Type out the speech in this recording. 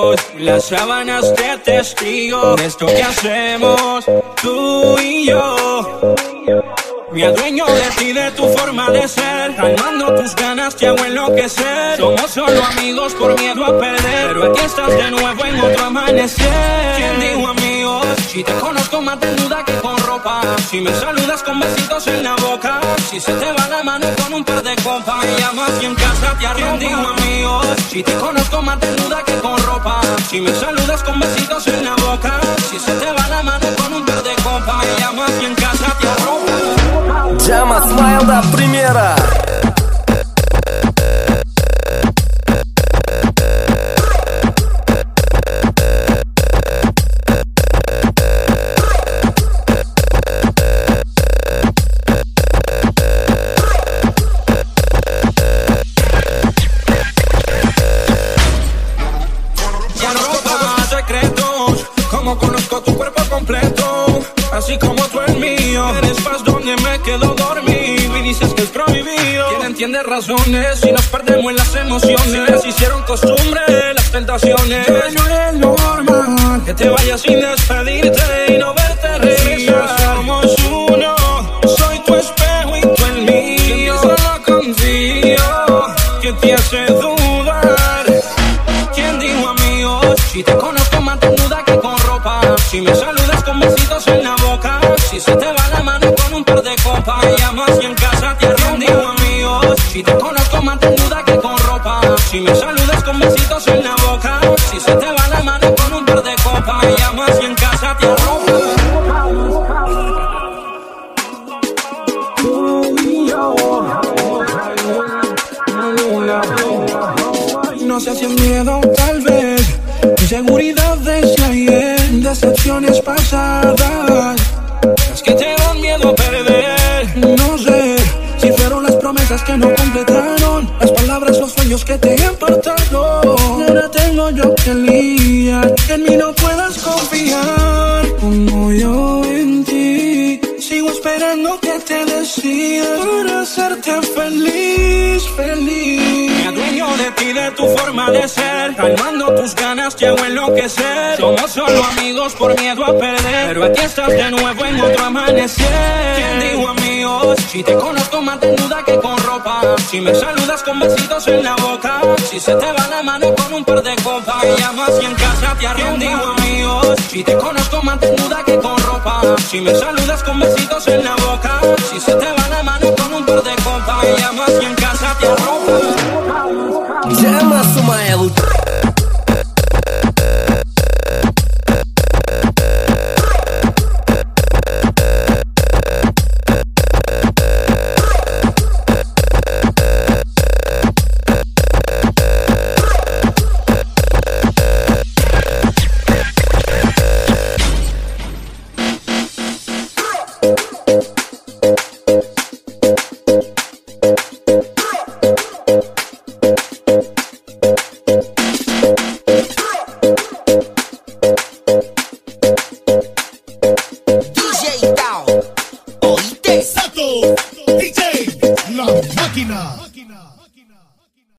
amigos, las sábanas de testigo de esto que hacemos tú y yo. Me adueño de ti, de tu forma de ser, calmando tus ganas te hago enloquecer. Somos solo amigos por miedo a perder, pero aquí estás de nuevo en otro amanecer. ¿Quién dijo amigos? Si te conozco más desnuda que con ropa, si me saludas con besitos en la boca, si se te va la mano con un par de copas, me llamas y en casa te arropa. ¿Quién dijo amigos? Si te conozco más desnuda que con ropa, si me saludas con besitos en la boca, si se te va la mano con un par de copas, me llamas y en casa te arropa. Llama Smile da primeira. Ya no rompas secretos, como conozco tu cuerpo completo, así como tú el mío. Eres paz donde me quedo dormido y dices que es prohibido. ¿Quién entiende razones si nos perdemos en las emociones? Nos hicieron costumbre las tentaciones. Ya no es normal que te vayas sin despedirte y no verte regresar. Somos uno, soy tu espejo y tú el mío. Solo confío que te hace dudar. ¿Quién dijo amigos? Si te conozco más desnuda que con ropa, si me saludas con besitos en la boca, si se te va la mano con un par de copas, me llamas y en casa te arropa. ¿Quién dijo amigos? Si te conozco más desnuda que con ropa, si me saludas con besitos en la boca, si se te va la mano con un par de copas, me llamas y en casa te arropa. No sé si es miedo, tal vez inseguridad desde ayer, decepciones pasadas, es que te dan miedo a perder. No sé si fueron las promesas que no completaron, las palabras, los sueños que te apartaron. Ahora tengo yo que lidiar, en mí no puedas confiar como yo en ti. Sigo esperando que te decidas para hacerte feliz, feliz. Me adueño de ti, de tu forma de ser, calmando tus ganas te hago enloquecer. Somos solo amigos por miedo a perder, pero aquí estás de nuevo en otro amanecer. ¿Quién dijo amigos? Si te conozco más desnuda que con ropa, si me saludas con besitos en la boca, si se te va la mano con un par de copas, me llamas y en casa te arropa. ¿Quién dijo amigos? Si te conozco más desnuda que con ropa, si me saludas con besitos en la boca, si se te va la mano con un par de copas, me llamas y en casa te arropa.